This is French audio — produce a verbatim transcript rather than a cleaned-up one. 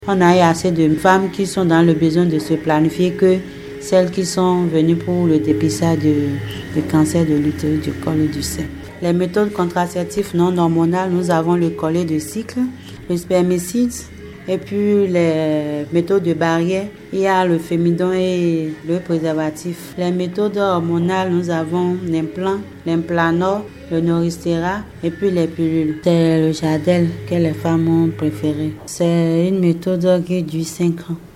On a eu assez de femmes qui sont dans le besoin de se planifier que celles qui sont venues pour le dépistage de, de cancer de l'utérus, du col et du sein. Les méthodes contraceptives non hormonales, nous avons le collet de cycle, le spermicide et puis les méthodes de barrière. Il y a le fémidon et le préservatif. Les méthodes hormonales, nous avons l'implant, l'implanor, le Noristéra et puis les pilules. C'est le Jadelle que les femmes ont préféré. C'est une méthode qui dure cinq ans.